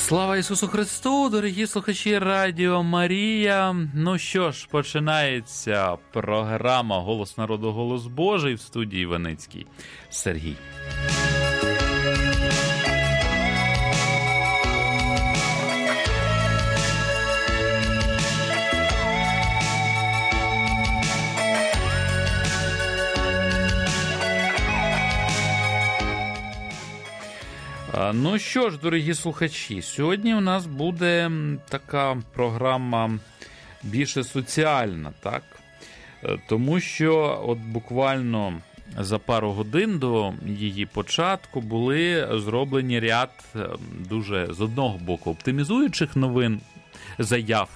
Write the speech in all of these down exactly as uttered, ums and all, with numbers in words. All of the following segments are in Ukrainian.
Слава Ісусу Христу, дорогі слухачі Радіо Марія. Ну що ж, починається програма «Голос народу, голос Божий» в студії Ваницький Сергій. Ну що ж, дорогі слухачі, сьогодні у нас буде така програма більше соціальна, так? Тому що от буквально за пару годин до її початку були зроблені ряд дуже, з одного боку, оптимізуючих новин, заяв,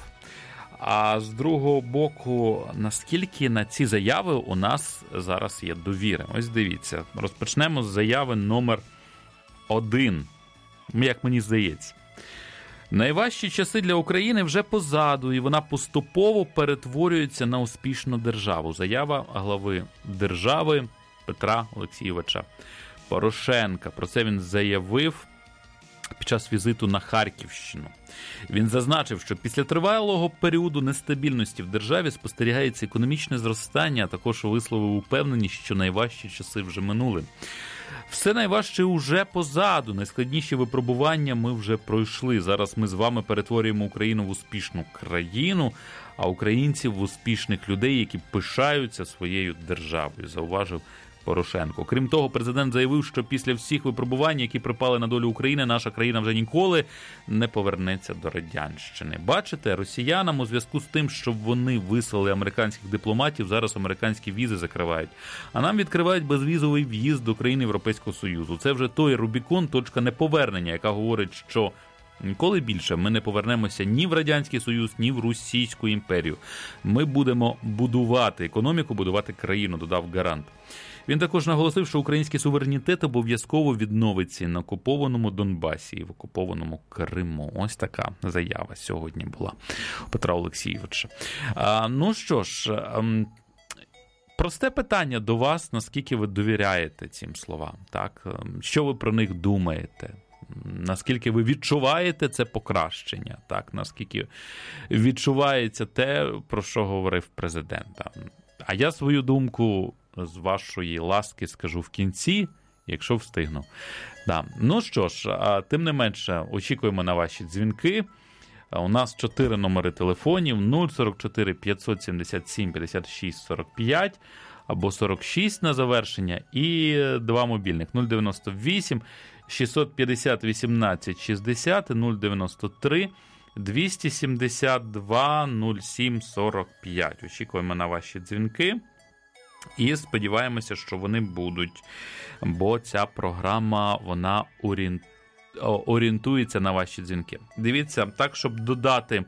а з другого боку, наскільки на ці заяви у нас зараз є довіра. Ось дивіться, розпочнемо з заяви номер один, як мені здається. Найважчі часи для України вже позаду, і вона поступово перетворюється на успішну державу. Заява глави держави Петра Олексійовича Порошенка. Про це він заявив під час візиту на Харківщину. Він зазначив, що після тривалого періоду нестабільності в державі спостерігається економічне зростання, а також висловив упевненість, що найважчі часи вже минули. Все найважче уже позаду, найскладніші випробування ми вже пройшли. Зараз ми з вами перетворюємо Україну в успішну країну, а українців в успішних людей, які пишаються своєю державою, зауважив Порошенко. Крім того, президент заявив, що після всіх випробувань, які припали на долю України, наша країна вже ніколи не повернеться до радянщини. Бачите, росіянам у зв'язку з тим, що вони вислали американських дипломатів, зараз американські візи закривають. А нам відкривають безвізовий в'їзд до країн Європейського Союзу. Це вже той Рубікон, точка неповернення, яка говорить, що ніколи більше ми не повернемося ні в Радянський Союз, ні в Російську імперію. Ми будемо будувати економіку, будувати країну, додав гарант. Він також наголосив, що український суверенітет обов'язково відновиться на окупованому Донбасі і в окупованому Криму. Ось така заява сьогодні була у Петра Олексійовича. А, ну що ж, просте питання до вас, наскільки ви довіряєте цим словам, так? Що ви про них думаєте? Наскільки ви відчуваєте це покращення, так? Наскільки відчувається те, про що говорив президент? А я свою думку з вашої ласки скажу в кінці, якщо встигну. Да. Ну що ж, тим не менше, очікуємо на ваші дзвінки. У нас чотири номери телефонів: нуль сорок чотири п'ятсот сімдесят сім п'ятдесят шість сорок п'ять або сорок шість на завершення, і два мобільних: нуль дев'яносто вісім шістсот п'ятдесят вісімнадцять шістдесят, нуль дев'яносто три двісті сімдесят два нуль сім сорок п'ять. Очікуємо на ваші дзвінки. І сподіваємося, що вони будуть, бо ця програма, вона орієнтується на ваші дзвінки. Дивіться, так, щоб додати,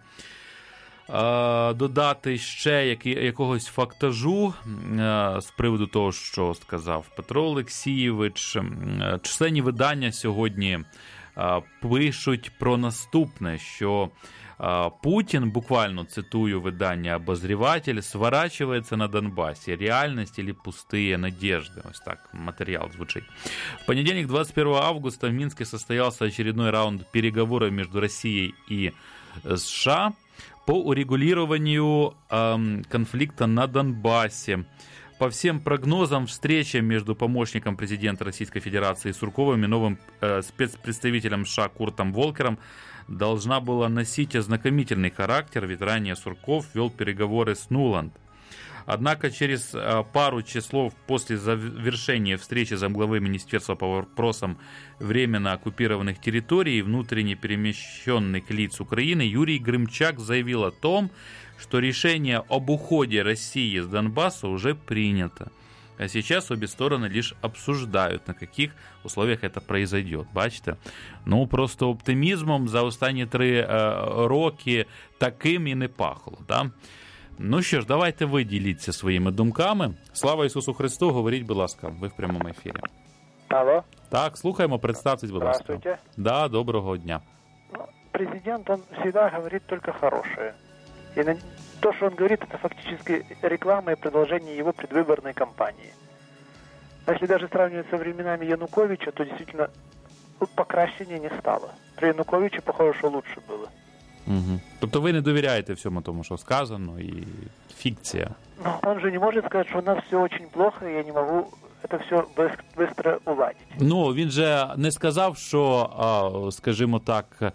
додати ще якогось фактажу з приводу того, що сказав Петро Олексійович, численні видання сьогодні пишуть про наступне, що Путин, буквально цитую видание «Обозреватель», сворачивается на Донбассе. Реальность или пустые надежды. Ось так материал звучит. В понедельник, двадцать первого августа, в Минске состоялся очередной раунд переговоров между Россией и США по урегулированию эм, конфликта на Донбассе. По всем прогнозам, встреча между помощником президента Российской Федерации Сурковым и новым э, спецпредставителем США Куртом Волкером должна была носить ознакомительный характер, ведь ранее Сурков вел переговоры с Нуланд. Однако через пару часов после завершения встречи замглавы Министерства по вопросам временно оккупированных территорий и внутренне перемещенных лиц Украины Юрий Грымчак заявил о том, что решение об уходе России с Донбасса уже принято. А сейчас обе стороны лишь обсуждают, на каких условиях это произойдет. Бачите? Ну, просто оптимізмом за останні три е, роки таким і не пахло. Да? Ну що ж, давайте ви діліться своїми думками. Слава Ісусу Христу, говоріть, будь ласка, ви в прямому ефірі. Алло. Так, слухаємо, представтесь, будь ласка. Здравствуйте. Да, доброго дня. Ну, президент, он всегда говорит только хорошее. И на... то, что он говорит, это фактически реклама и продолжение его предвыборной кампании. А если даже сравнивать со временами Януковича, то действительно покращення не стало. При Януковичі, похоже, що лучше було. Угу. Тобто ви не довіряєте всьому тому, що сказано, і фікція? Ну, он же не може сказати, що у нас все дуже плохо, і я не можу це все швидко уладити. Ну, він же не сказав, що, скажімо так,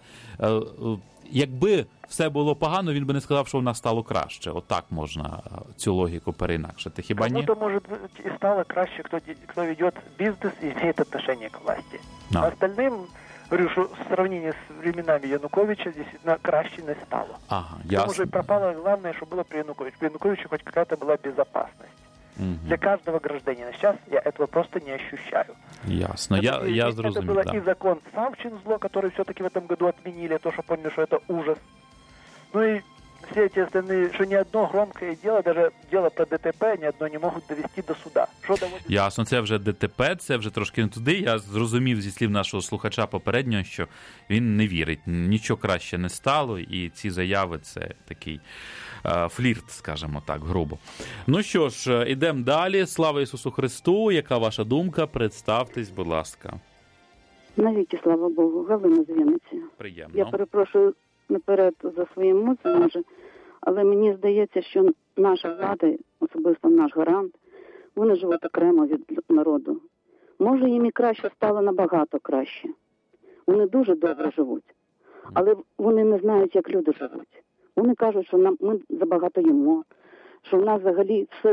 якби все було погано, він би не сказав, що в нас стало краще. Отак можна цю логіку переінакшити. Хіба ні? Кому-то, може, і стало краще, хто, хто веде бізнес і має відношення к власті. А, а остальним, говорю, що в сравнении з временами Януковича дійсно краще не стало. Ага, ясно. Тому що пропало головне, що було при Януковичі. При Януковичі хоч какая-то була безопасность. Угу. Для каждого гражданина. Сейчас я этого просто не ощущаю. Ясно, это, я, и, я это зрозумів, было да. И закон Савчинзло, который все-таки в этом году отменили, то, что поняли, что это ужас. Ну и все эти остальные, что ни одно громкое дело, даже дело про ДТП, ни одно не могут довести до суда. Що доводить... Ясно, це вже ДТП, це вже трошки не туди. Я зрозумів зі слів нашого слухача попереднього, що він не вірить, нічого краще не стало, і ці заяви – це такий е, флірт, скажімо так, грубо. Ну що ж, ідемо далі. Слава Ісусу Христу! Яка ваша думка? Представтесь, будь ласка. Навіки, слава Богу. Галина з Вінниці. Приємно. Я перепрошую наперед за свої емоції, може, але мені здається, що наша влада, особисто наш гарант, вони живуть окремо від народу. Може, їм і краще стало набагато краще. Вони дуже добре живуть, але вони не знають, як люди живуть. Вони кажуть, що нам ми забагато їмо, що в нас взагалі все,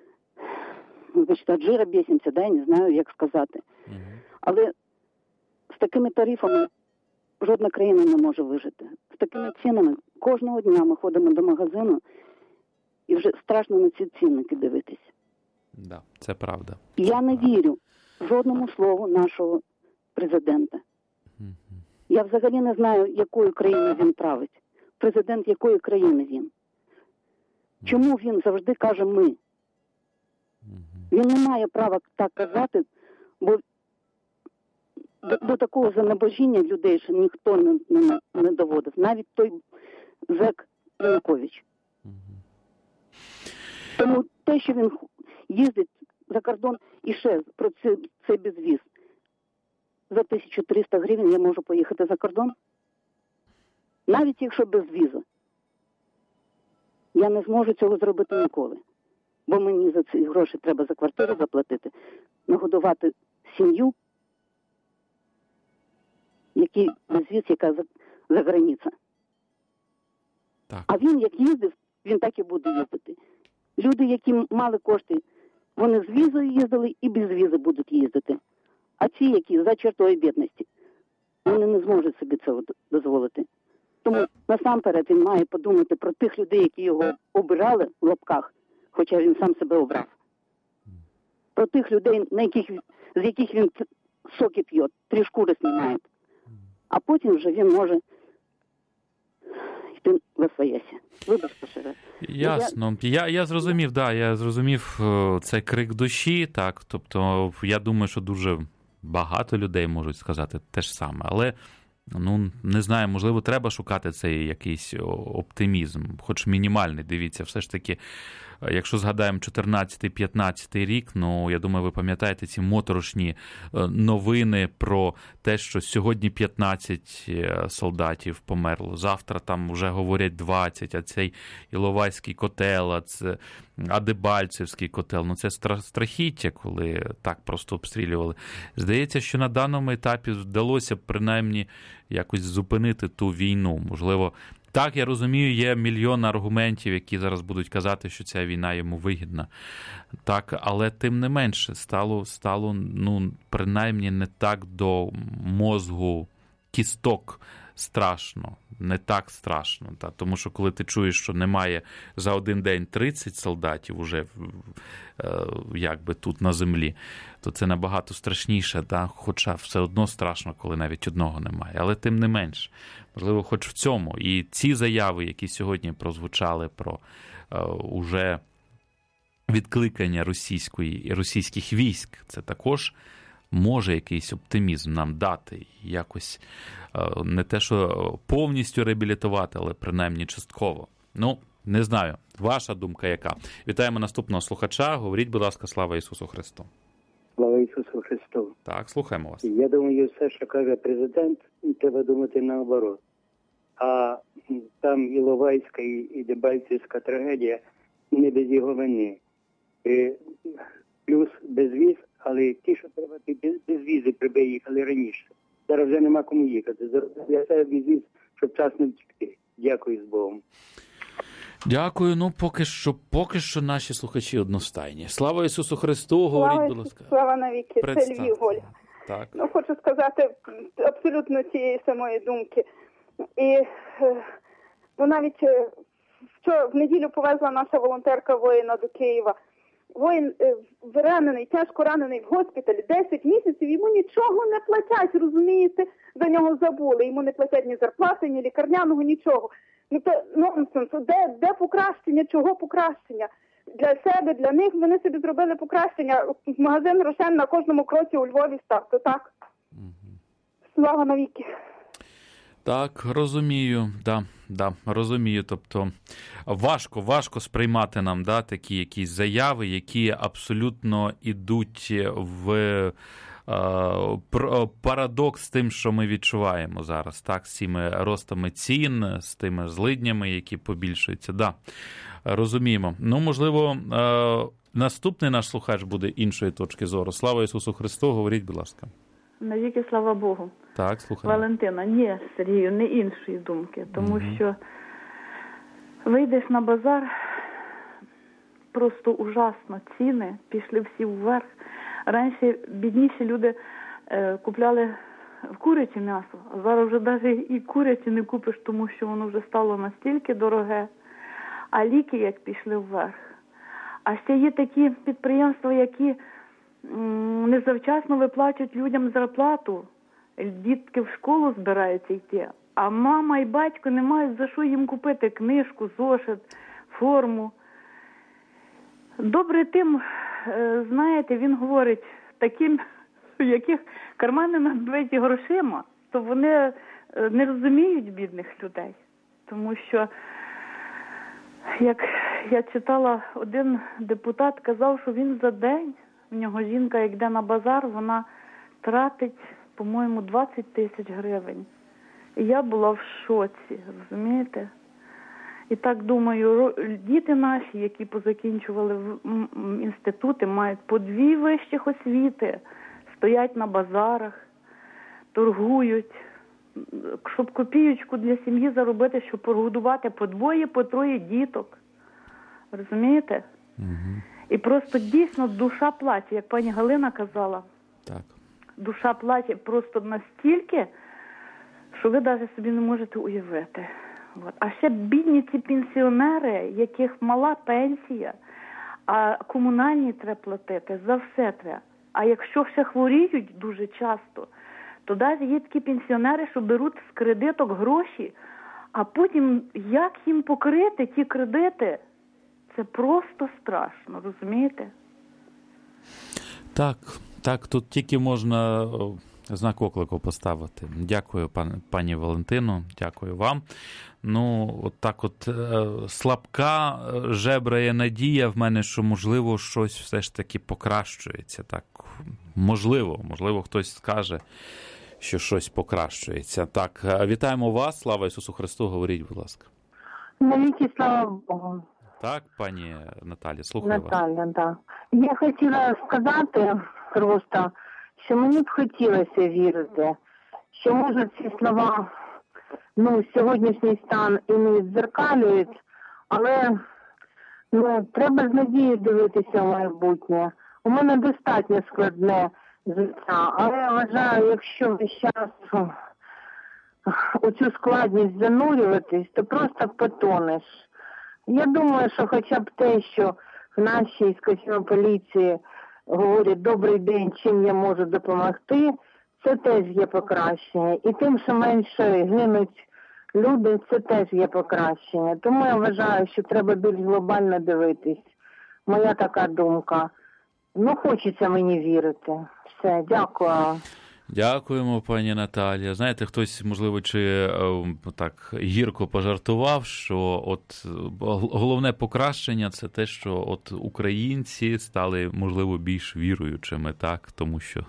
вибачте, від жира бісимося, да, я не знаю, як сказати. Але з такими тарифами жодна країна не може вижити. З такими цінами кожного дня ми ходимо до магазину і вже страшно на ці цінники дивитись. Да, це правда. Я не вірю жодному слову нашого президента. Mm-hmm. Я взагалі не знаю, якою країною він править. Президент якої країни він. Mm-hmm. Чому він завжди каже «ми»? Mm-hmm. Він не має права так казати, бо До, до такого занебожіння людей ще ніхто не, не, не доводив. Навіть той зек Янукович. Mm-hmm. Тому те, що він їздить за кордон і ще про це, це безвіз. За тисячу триста гривень я можу поїхати за кордон. Навіть якщо без візу. Я не зможу цього зробити ніколи. Бо мені за ці гроші треба за квартиру заплатити, нагодувати сім'ю, який безвіз, яка за, за границя. Так. А він, як їздив, він так і буде їздити. Люди, які мали кошти, вони з візою їздили і без візи будуть їздити. А ці, які за чертою бідності, вони не зможуть собі цього дозволити. Тому насамперед він має подумати про тих людей, які його обирали в лапках, хоча він сам себе обрав. Про тих людей, на яких, з яких він соки п'є, три шкури знімає. А потім вже він може йти в освоясі. Вибачте, що раз. Ясно. Я, я зрозумів, да, я зрозумів цей крик душі, так, тобто я думаю, що дуже багато людей можуть сказати те ж саме, але, ну, не знаю, можливо, треба шукати цей якийсь оптимізм, хоч мінімальний, дивіться, все ж таки, якщо згадаємо чотирнадцятий-п'ятнадцятий рік, ну, я думаю, ви пам'ятаєте ці моторошні новини про те, що сьогодні п'ятнадцять солдатів померло, завтра там вже говорять двадцять, а цей Іловайський котел, а це а Дебальцевський котел, ну це страхіття, коли так просто обстрілювали. Здається, що на даному етапі вдалося принаймні якось зупинити ту війну, можливо. Так, я розумію, є мільйон аргументів, які зараз будуть казати, що ця війна йому вигідна. Так, але тим не менше, стало, стало, ну, принаймні не так до мозгу кісток страшно, не так страшно. Та? Тому що коли ти чуєш, що немає за один день тридцять солдатів уже якби тут на землі, то це набагато страшніше, та? Хоча все одно страшно, коли навіть одного немає. Але тим не менш, можливо, хоч в цьому. І ці заяви, які сьогодні прозвучали про е, уже відкликання російської, російських військ, це також може якийсь оптимізм нам дати, якось не те, що повністю реабілітувати, але принаймні частково. Ну, не знаю, ваша думка яка? Вітаємо наступного слухача. Говоріть, будь ласка, слава Ісусу Христу. Слава Ісусу Христу. Так, слухаємо вас. Я думаю, все, що каже президент, треба думати наоборот. А там Іловайська і Дебальцівська трагедія не без його вини. І плюс безвіз, але ті, що треба, без візи приби їхали раніше. Зараз вже нема кому їхати. Зараз я себе безвіз, щоб час не втікти. Дякую, з Богом. Дякую. Ну, поки що, поки що наші слухачі одностайні. Слава Ісусу Христу, говоріть, будь ласка. Слава навіки, Представте. це Львів, Оля. Так. Ну, хочу сказати абсолютно цієї самої думки. І ну, навіть вчора, в неділю повезла наша волонтерка воїна до Києва. Воїн ранений, тяжко ранений в госпіталі, десять місяців, йому нічого не платять, розумієте, за нього забули. Йому не платять ні зарплати, ні лікарняного, нічого. Ну, це нонсенс. Де, де покращення, чого покращення? Для себе, для них вони собі зробили покращення. Магазин «Рошен» на кожному кроці у Львові став, то так. Угу. Слава навіки. Так, розумію, да, да, розумію. Тобто важко, важко сприймати нам, да, такі якісь заяви, які абсолютно ідуть в е, парадокс з тим, що ми відчуваємо зараз, так, з цими ростами цін, з тими злиднями, які побільшуються. Да, розуміємо. Ну, можливо, е, наступний наш слухач буде іншої точки зору. Слава Ісусу Христу, говоріть, будь ласка. Навіки слава Богу. Так, слухаємо. Валентина, ні, Сергію, не іншої думки, тому угу. що вийдеш на базар, просто ужасно, ціни пішли всі вверх. Раніше бідніші люди е, купляли куряче м'ясо, а зараз вже навіть і куряче не купиш, тому що воно вже стало настільки дороге, а ліки як пішли вверх. А ще є такі підприємства, які незавчасно виплачують людям зарплату, дітки в школу збираються йти, а мама і батько не мають за що їм купити книжку, зошит, форму. Добре тим, знаєте, він говорить, таким, в яких кармани набиті грошима, то вони не розуміють бідних людей. Тому що, як я читала, один депутат казав, що він за день, в нього жінка, як йде на базар, вона тратить, по-моєму, двадцять тисяч гривень. І я була в шоці, розумієте? І так думаю, діти наші, які позакінчували інститути, мають по дві вищих освіти, стоять на базарах, торгують, щоб копієчку для сім'ї заробити, щоб прогодувати по двоє, по троє діток. Розумієте? Угу. І просто дійсно душа плаче, як пані Галина казала. Так. Душа плаче просто настільки, що ви навіть собі не можете уявити. От. А ще бідні ці пенсіонери, яких мала пенсія, а комунальні треба платити, за все треба. А якщо ще хворіють дуже часто, то навіть є такі пенсіонери, що беруть з кредиток гроші, а потім як їм покрити ті кредити, це просто страшно, розумієте? Так, так, тут тільки можна знак оклику поставити. Дякую, пан, пані Валентину, дякую вам. Ну, от так от слабка жебрає надія в мене, що, можливо, щось все ж таки покращується. Так, можливо, можливо, хтось скаже, що щось покращується. Так, вітаємо вас, слава Ісусу Христу, говоріть, будь ласка. Навіки слава Богу. Так, пані Наталі, слухаю вас. Наталя, так. Я хотіла сказати просто, що мені б хотілося вірити, що, може, ці слова, ну, сьогоднішній стан і не відзеркалюють, але, ну, треба з надією дивитися в майбутнє. У мене достатньо складне життя, але я вважаю, якщо весь час у цю складність занурюватись, то просто потонеш. Я думаю, що хоча б те, що в нашій, скажімо, поліції говорять «добрий день, чим я можу допомогти», це теж є покращення. І тим, що менше гинуть люди, це теж є покращення. Тому я вважаю, що треба більш глобально дивитись. Моя така думка. Ну, хочеться мені вірити. Все, дякую. Дякуємо, пані Наталія. Знаєте, хтось, можливо, чи е, так гірко пожартував, що от головне покращення – це те, що от українці стали, можливо, більш віруючими, так? Тому що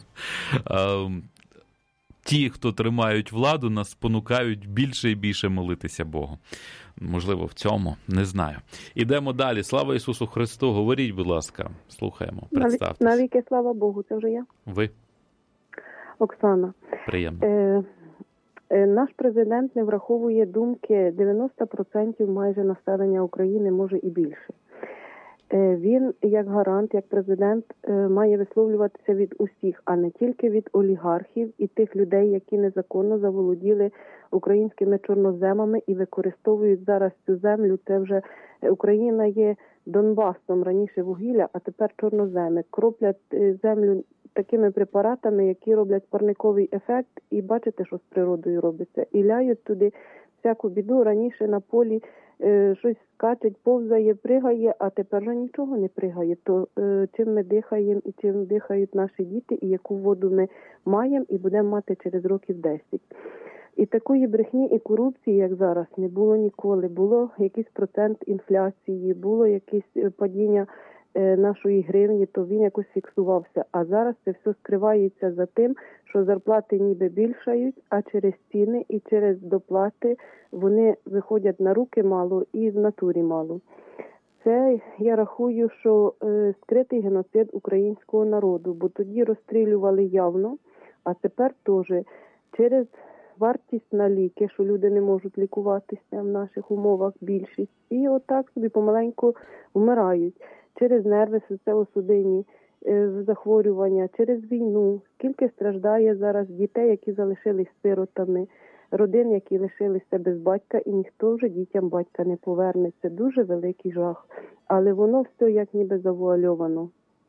е, ті, хто тримають владу, нас спонукають більше і більше молитися Богу. Можливо, в цьому, не знаю. Ідемо далі. Слава Ісусу Христу. Говоріть, будь ласка. Слухаємо. Представтесь. Навіки слава Богу. Це вже я? Ви. Оксана. Приємно. Е, е, наш президент не враховує думки дев'яносто відсотків майже населення України, може і більше. Е, він, як гарант, як президент, е, має висловлюватися від усіх, а не тільки від олігархів і тих людей, які незаконно заволоділи українськими чорноземами і використовують зараз цю землю. Це вже Україна є Донбасом, раніше вугілля, а тепер чорноземи. Кроплять е, землю такими препаратами, які роблять парниковий ефект, і бачите, що з природою робиться. І ляють туди всяку біду. Раніше на полі е, щось скачить, повзає, пригає, а тепер вже нічого не пригає. То е, чим ми дихаємо і чим дихають наші діти, і яку воду ми маємо і будемо мати через років десять. І такої брехні і корупції, як зараз, не було ніколи. Було якийсь процент інфляції, було якесь падіння нашої гривні, то він якось фіксувався. А зараз це все скривається за тим, що зарплати ніби більшають, а через ціни і через доплати вони виходять на руки мало і в натурі мало. Це, я рахую, що е, скритий геноцид українського народу, бо тоді розстрілювали явно, а тепер теж через вартість на ліки, що люди не можуть лікуватися в наших умовах більшість. І отак собі помаленьку вмирають. Через нерви, серцево-судинні е, захворювання, через війну. Скільки страждає зараз дітей, які залишились сиротами, родин, які лишилися без батька, і ніхто вже дітям батька не поверне. Це дуже великий жах. Але воно все як ніби завуальовано.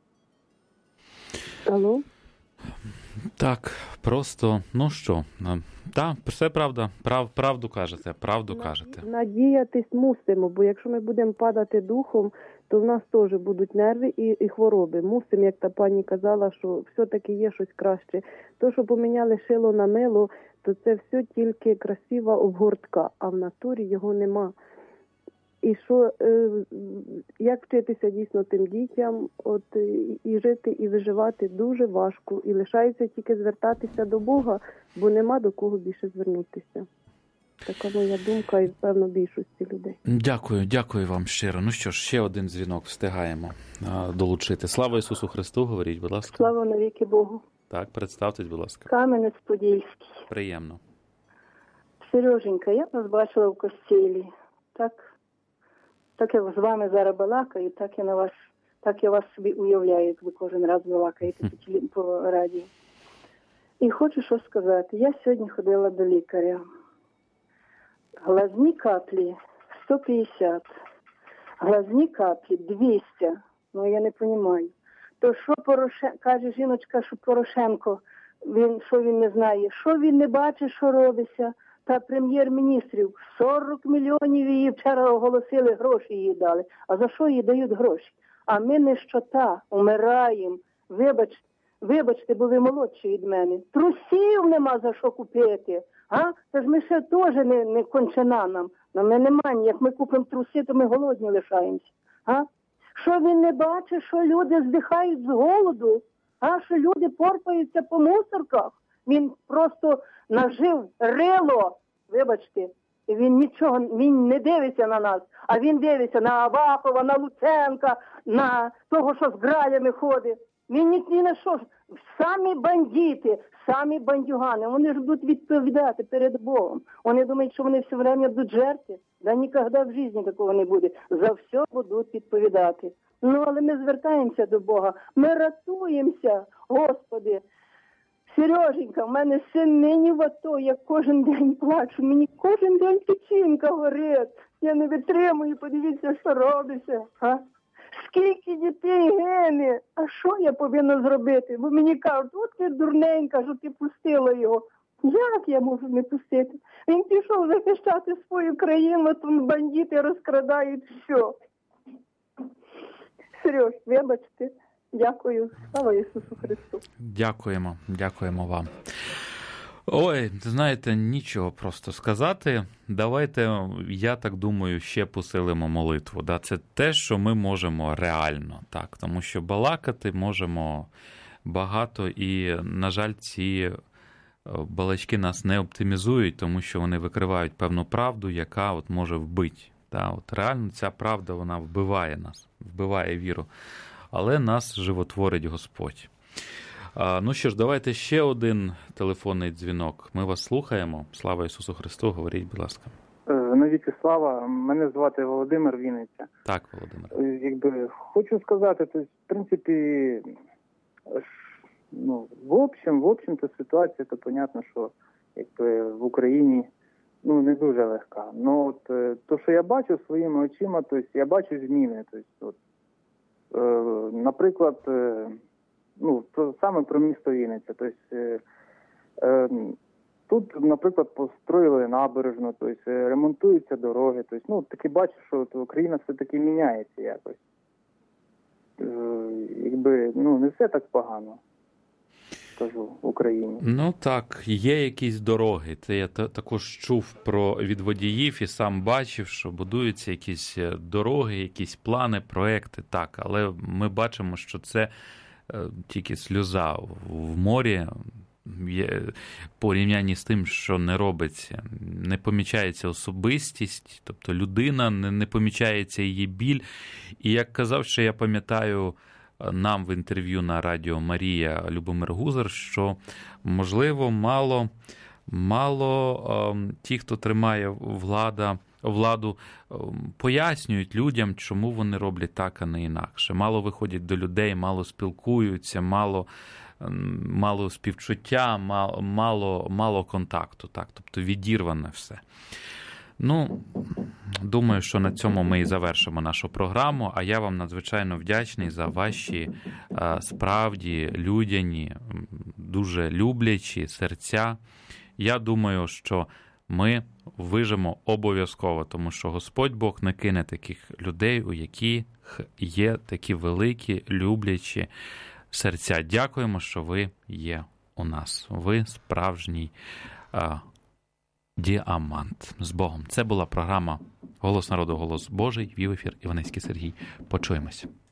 Алло? Так, просто, ну що, так, все правда, прав, правду кажете, правду кажете. Надіятись мусимо, бо якщо ми будемо падати духом, то в нас теж будуть нерви і, і хвороби. Мусимо, як та пані казала, що все-таки є щось краще. То, що поміняли шило на мило, то це все тільки красива обгортка, а в натурі його нема. І що, е, як вчитися дійсно тим дітям, от і, і жити, і виживати дуже важко. І лишається тільки звертатися до Бога, бо нема до кого більше звернутися. Така моя думка і, певно, більшості людей. Дякую, дякую вам щиро. Ну що ж, ще один дзвінок встигаємо а, долучити. Слава Ісусу Христу, говоріть, будь ласка. Слава навіки Богу. Так, представтесь, будь ласка. Кам'янець-Подільський. Приємно. Сереженька, я вас бачила в костілі. Так, так я з вами зараз балакаю, так я на вас, так я вас собі уявляю, як ви кожен раз балакаєте по радіо. І хочу що сказати. Я сьогодні ходила до лікаря. Глазні каплі сто п'ятдесят, глазні каплі двісті. Ну, я не розумію. То що Порошенко, каже жіночка, що Порошенко, він, що він не знає, що він не бачить, що робиться. Та прем'єр-міністрів сорок мільйонів її вчора оголосили, гроші їй дали. А за що їй дають гроші? А ми не щота, умираємо. Вибачте, вибачте, бо ви молодші від мене. Трусів нема за що купити. А? Та ж ми ще теж не, не кончена нам. На мене немає. Як ми купимо труси, то ми голодні лишаємося. А? Що він не бачить, що люди здихають з голоду? А? Що люди порпаються по мусорках? Він просто нажив рило, вибачте, і він нічого, він не дивиться на нас, а він дивиться на Авакова, на Луценка, на того, що з гралями ходить. Він ні, ні на що. Самі бандити, самі бандюгани, вони ж будуть відповідати перед Богом. Вони думають, що вони все время будуть жертви. Да ніколи в житті такого не буде. За все будуть відповідати. Ну, але ми звертаємося до Бога. Ми рятуємося, Господи. Сереженька, в мене син нині в АТО, я кожен день плачу, мені кожен день печінка горить. Я не витримую, подивіться, що робиться. А? Скільки дітей гине? А що я повинна зробити? Бо мені кажуть, от ти дурненька, що ти пустила його. Як я можу не пустити? Він пішов захищати свою країну, тут бандити розкрадають все. Сереж, вибачте, Дякую. Слава Ісусу Христу. Дякуємо, дякуємо вам. Ой, знаєте, нічого просто сказати. Давайте, я так думаю, ще посилимо молитву. Да? Це те, що ми можемо реально, так, тому що балакати можемо багато, і, на жаль, ці балачки нас не оптимізують, тому що вони викривають певну правду, яка от може вбити. Да? От реально ця правда, вона вбиває нас, вбиває віру, але нас животворить Господь. А, ну що ж, давайте ще один телефонний дзвінок. Ми вас слухаємо. Слава Ісусу Христу, говоріть, будь ласка. Навіки слава. Мене звати Володимир, Вінниця. Так, Володимир. Якби хочу сказати, то в принципі, ну, в общем, в общем-то ситуація, то понятно, що якби в Україні ну не дуже легка. Ну от то, що я бачу своїми очима, то есть, я бачу зміни. То есть, от, е, наприклад, е, ну про, саме про місто Вінниця. То есть, е, е, тут, наприклад, построїли набережну, то есть, ремонтуються дороги. То есть, ну таки бачу, що Україна все-таки міняється якось. Е, якби ну не все так погано. Кажу, в Україні. Ну так, є якісь дороги. Це я також чув про від водіїв і сам бачив, що будуються якісь дороги, якісь плани, проекти. Так, але ми бачимо, що це тільки сльоза в морі. Порівнянні з тим, що не робиться. Не помічається особистість, тобто людина, не, не помічається її біль. І як казав, що я пам'ятаю нам в інтерв'ю на Радіо Марія Любомир Гузар, що, можливо, мало, мало е, ті, хто тримає влада, владу, е, пояснюють людям, чому вони роблять так, а не інакше. Мало виходять до людей, мало спілкуються, мало, е, мало співчуття, мало, мало, мало контакту. Так? Тобто відірване все. Ну, думаю, що на цьому ми і завершимо нашу програму, а я вам надзвичайно вдячний за ваші справді людяні, дуже люблячі серця. Я думаю, що ми вижимо обов'язково, тому що Господь Бог не кине таких людей, у яких є такі великі, люблячі серця. Дякуємо, що ви є у нас. Ви справжній діамант. З Богом. Це була програма «Голос народу, голос Божий». Вів ефір Іванецький Сергій. Почуємося.